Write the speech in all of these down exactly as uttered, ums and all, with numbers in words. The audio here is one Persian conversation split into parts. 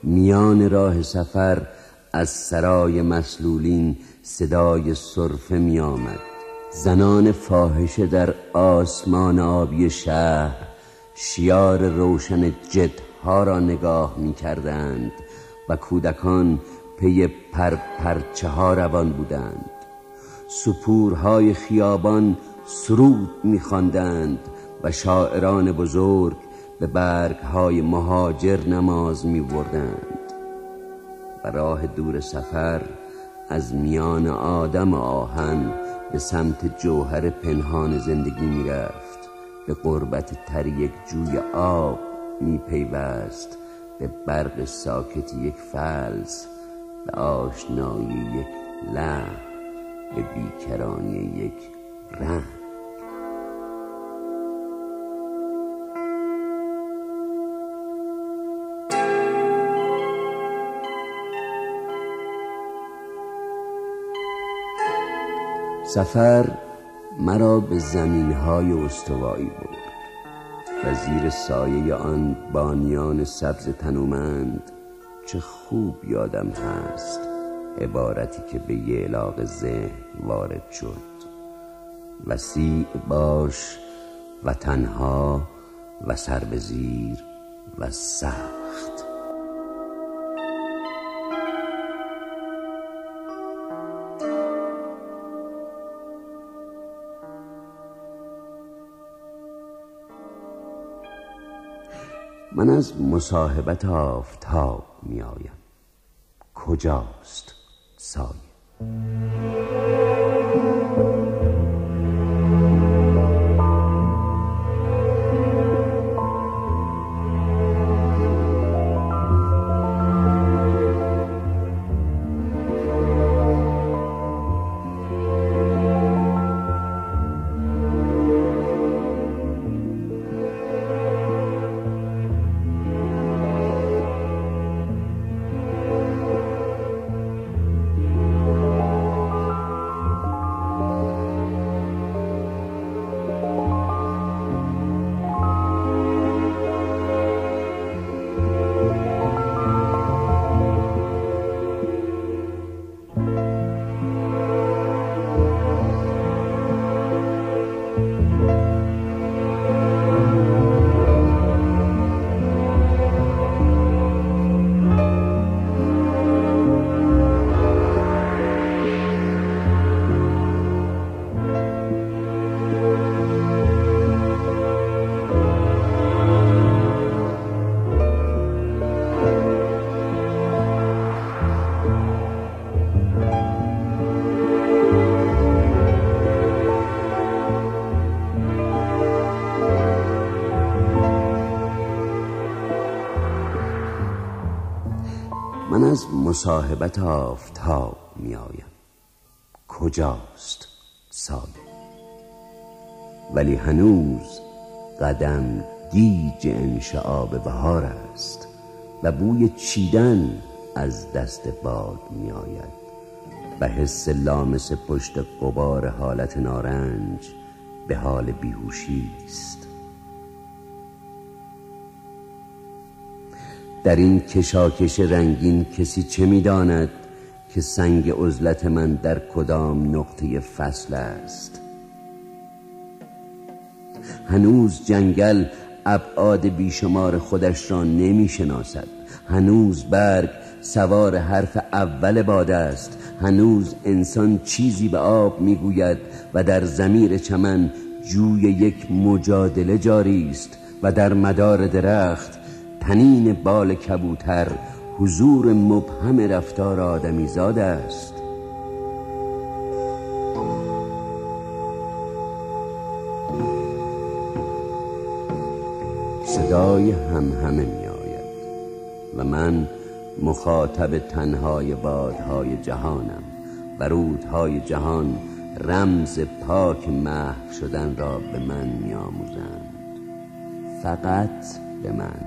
میان راه سفر از سرای مسلولین صدای سرفه می آمد. زنان فاحشه در آسمان آبی شهر شیار روشن جتها را نگاه می کردند و کودکان پی پرپرچه ها روان بودند. سپورهای خیابان سرود می خواندند و شاعران بزرگ به برگهای مهاجر نماز می بردند. و راه دور سفر از میان آدم آهن به سمت جوهر پنهان زندگی می رفت. به قربت تر یک جوی آب می پیوست، به برق ساکت یک فلس، به آشنایی یک لحن، به بیکرانی یک رنگ. سفر مرا به زمینهای استوایی برد و زیر سایه آن بانیان سبز تنومند چه خوب یادم هست عبارتی که به یعلاق ذهن وارد شد: وسیع باش و تنها و سر به زیر و سخت. من از مصاحبت آفتاب می آیم. کجاست سایه؟ من از مصاحبت آفتاب می آیم. کجاست سایه؟ ولی هنوز قدم گیج انشعاب بهار است و بوی چیدن از دست باد می آید و حس لامس پشت غبار حالت نارنج به حال بیهوشی است. در این کشاکش رنگین کسی چه می داند که سنگ عزلت من در کدام نقطه فصل است؟ هنوز جنگل ابعاد بیشمار خودش را نمی شناسد. هنوز برگ سوار حرف اول باد است. هنوز انسان چیزی به آب می گوید و در ضمیر چمن جوی یک مجادله جاری است و در مدار درخت تنین بال کبوتر حضور مبهم رفتار آدمی زاد است. صدای همهمه می آید و من مخاطب تنهای بادهای جهانم و رودهای جهان رمز پاک محو شدن را به من می آموزند. فقط به من.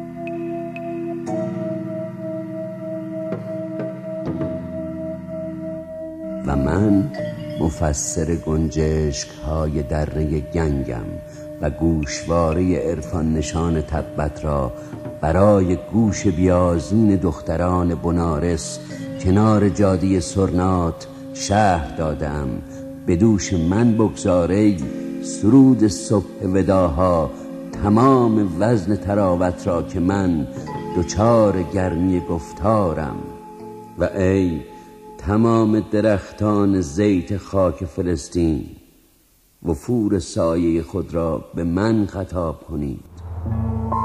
و من مفسر گنجشک های دره گنگم و گوشواره عرفان نشان تبت را برای گوش بیازین دختران بنارس کنار جاده سرنات شهر دادم. به دوش من بگذاری سرود صبح وداها تمام وزن تراوت را که من دچار گرمی گفتارم. و ای تمام درختان زیت خاک فلسطین، وفور سایه خود را به من خطاب کنید.